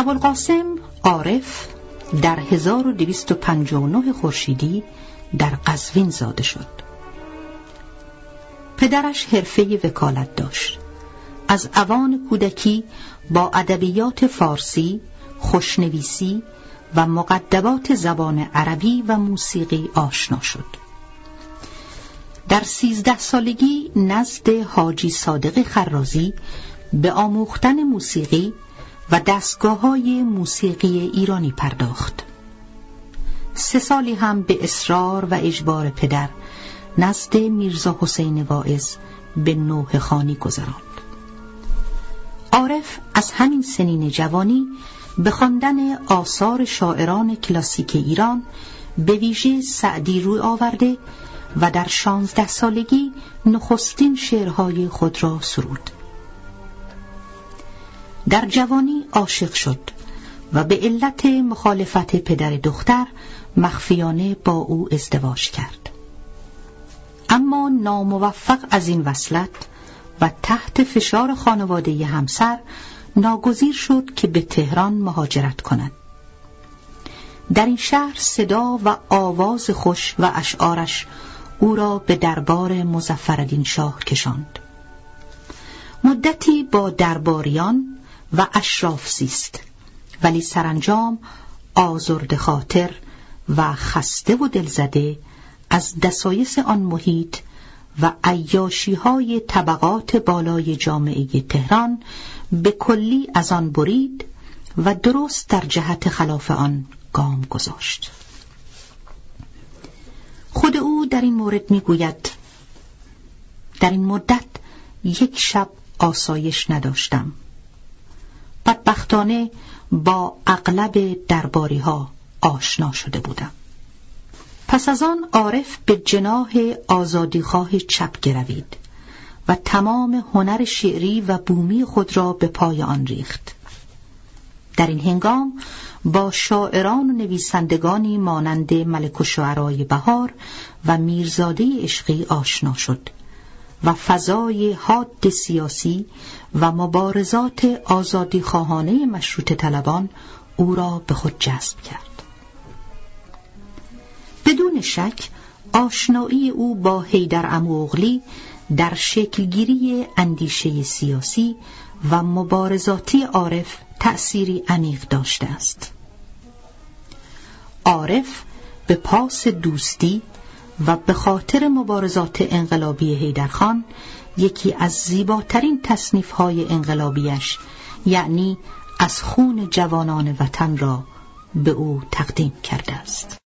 ابوالقاسم عارف در 1259 خورشیدی در قزوین زاده شد. پدرش حرفه وکالت داشت. از اوان کودکی با ادبیات فارسی، خوشنویسی و مقدمات زبان عربی و موسیقی آشنا شد. در 13 سالگی نزد حاجی صادق خرازی به آموختن موسیقی و دستگاه‌های موسیقی ایرانی پرداخت. 3 سالی هم به اصرار و اجبار پدر نزد میرزا حسین واعظ به نوحه خوانی گذراند. عارف از همین سنین جوانی به خواندن آثار شاعران کلاسیک ایران به ویژه سعدی روی آورده و در 16 سالگی نخستین شعرهای خود را سرود. در جوانی عاشق شد و به علت مخالفت پدر دختر مخفیانه با او ازدواج کرد. اما ناموفق از این وصلت و تحت فشار خانواده همسر ناگزیر شد که به تهران مهاجرت کند. در این شهر صدا و آواز خوش و اشعارش او را به دربار مظفرالدین شاه کشاند. مدتی با درباریان و اشراف زیست، ولی سرانجام آزرده خاطر و خسته و دلزده از دسایس آن محیط و عیاشی‌های طبقات بالای جامعه تهران به کلی از آن برید و درست در جهت خلاف آن گام گذاشت. خود او در این مورد می‌گوید: در این مدت یک شب آسایش نداشتم. بدبختانه با اغلب درباری‌ها آشنا شده بودم. پس از آن عارف به جناح آزادیخواه چپ گروید و تمام هنر شعری و بومی خود را به پای آن ریخت. در این هنگام با شاعران و نویسندگانی مانند ملک الشعرای بهار و میرزاده عشقی آشنا شد و فضای حاد سیاسی و مبارزات آزادیخواهانه مشروطه طلبان او را به خود جذب کرد. بدون شک آشنایی او با حیدر عموغلی در شکلگیری اندیشه سیاسی و مبارزاتی عارف تأثیری عمیق داشته است. عارف به پاس دوستی و به خاطر مبارزات انقلابی حیدرخان یکی از زیباترین تصنیف‌های انقلابیش، یعنی از خون جوانان وطن، را به او تقدیم کرده است.